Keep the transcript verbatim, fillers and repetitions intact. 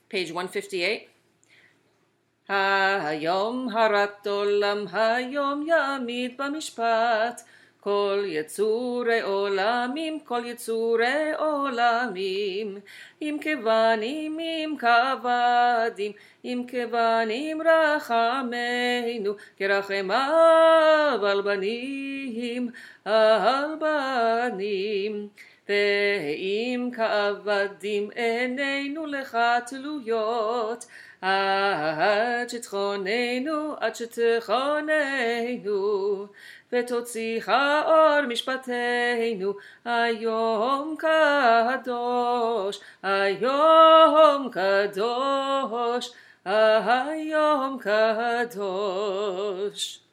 page one fifty-eight. היום הרת עולם, היום יעמיד במשפט כל יצורי עולמים, כל יצורי עולמים, אם כבנים, אם כעבדים, אם כבנים רחמנו, כרחמיו על בנים, על בנים. ואם כעבדים עינינו לך תלויות, עד שתכוננו, עד שתכוננו, ותוציך אור משפטנו, היום קדוש, היום קדוש, היום קדוש.